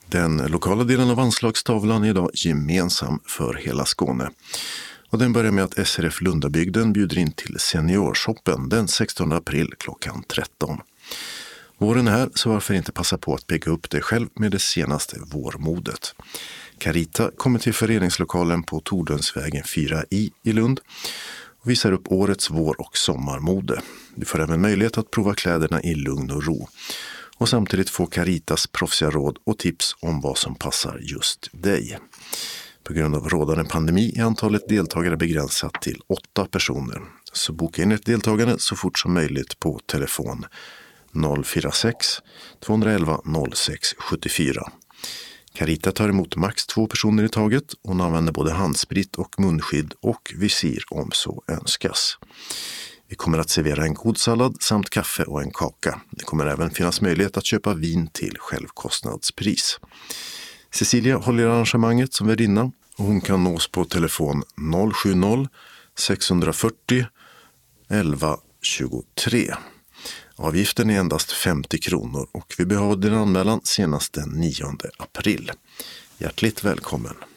Den lokala delen av anslagstavlan är idag gemensam för hela Skåne. Och den börjar med att SRF Lundabygden bjuder in till seniorshoppen den 16 april klockan 13. Våren är här, så varför inte passa på att bygga upp det själv med det senaste vårmodet. Carita kommer till föreningslokalen på Tordönsvägen 4i Lund och visar upp årets vår- och sommarmode. Du får även möjlighet att prova kläderna i lugn och ro. Och samtidigt få Caritas proffsiga råd och tips om vad som passar just dig. På grund av rådande pandemi är antalet deltagare begränsat till 8 personer. Så boka in ett deltagande så fort som möjligt på telefon 046 211 06 74. Carita tar emot max 2 personer i taget och hon använder både handsprit och munskydd och visir om så önskas. Vi kommer att servera en god sallad samt kaffe och en kaka. Det kommer även finnas möjlighet att köpa vin till självkostnadspris. Cecilia håller arrangemanget som värdinna och hon kan nås på telefon 070 640 11 23. Avgiften är endast 50 kronor och vi behöver din anmälan senast den 9 april. Hjärtligt välkommen!